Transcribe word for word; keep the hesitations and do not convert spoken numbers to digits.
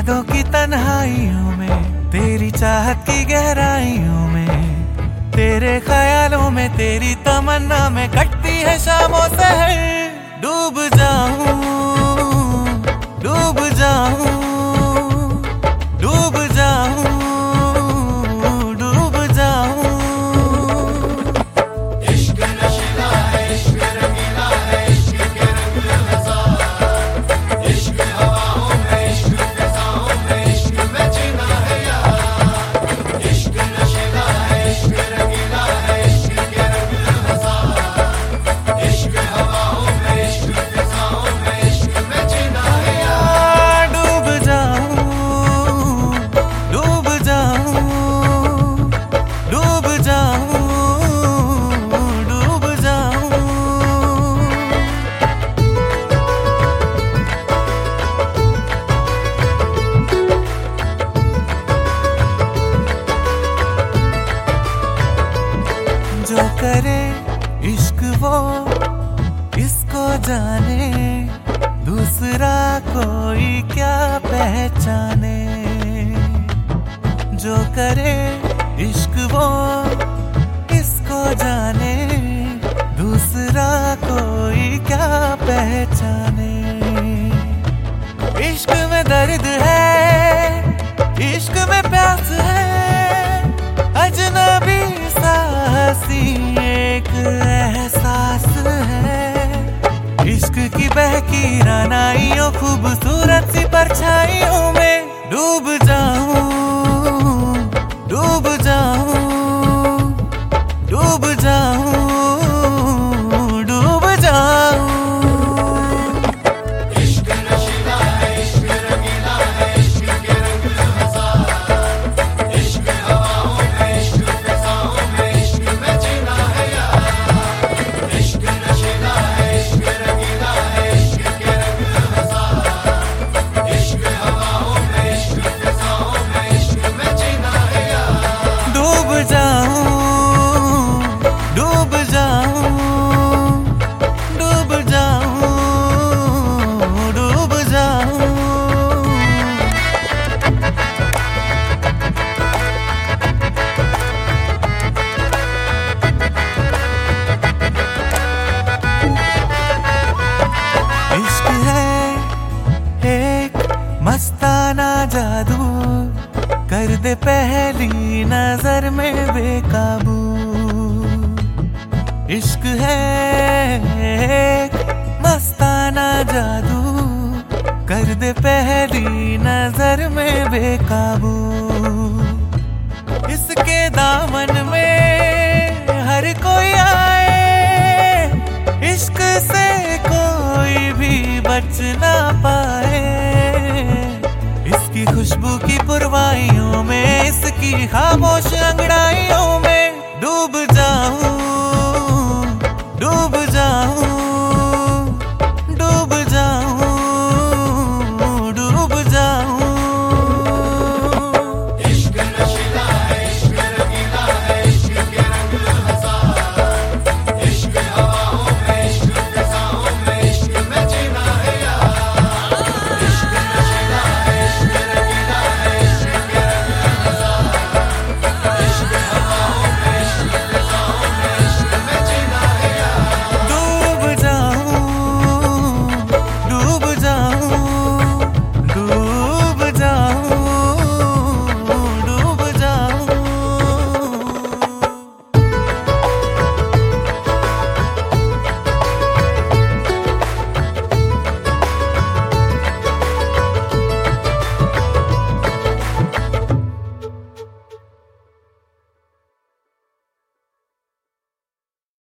यादों की तन्हाइयों में, तेरी चाहत की गहराइयों में, तेरे ख्यालों में, तेरी तमन्ना में कटती है शामों सहर। डूब जाऊं, डूब जाऊं, डूब जाऊं, डूब जाऊं। इश्क नशीला है, इश्क रंगीला है, इश्क के रंग हजार। इश्क हवाओं में, इश्क फिजाओं में, इश्क में जीना है यार। इश्क नशीला है, इश्क रंगीला है, इश्क के रंग हजार। इश्क हवाओं में, इश्क फिजाओं में, इश्क में जीना है यार। डूब जाऊं, डूब जाऊं, डूब जाऊं, डूब जाऊं। जो करे इश्क वो इसको जाने, दूसरा कोई क्या पहचाने। जो करे इश्क वो इसको जाने, दूसरा कोई क्या पहचाने। इश्क में दर्द है, इश्क में प्यास है, अजनबी साहसी एक एहसास है। इश्क की बहकी रानाइयों, खूबसूरत सी परछाइयों में डूब जाऊं, डूब जाऊं, डूब जाऊं, डूब जाऊं। इश्क नशीला है, इश्क रंगीला है, इश्क के रंग हजार। इश्क हवाओं में, इश्क फिजाओं में, इश्क में जीना है यार। इश्क नशीला है, इश्क रंगीला है, इश्क के रंग हजार। इश्क हवाओं में, इश्क फिजाओं में, इश्क में जीना है यार। डूब जाऊं, डूब जाऊं, डूब जाऊं, डूब जाऊं। इश्क है एक मस्ताना जादू, कर दे पहली नजर में बेकाबू। इश्क है एक मस्ताना जादू, कर दे पहली नजर में बेकाबू। इसके दामन में हर कोई आए, इश्क से कोई भी बच ना पाए। इसकी खुशबू की पुरवाइयों में, इसकी खामोश अंगड़ाइयों में डूब जाऊं, डूब जाऊं,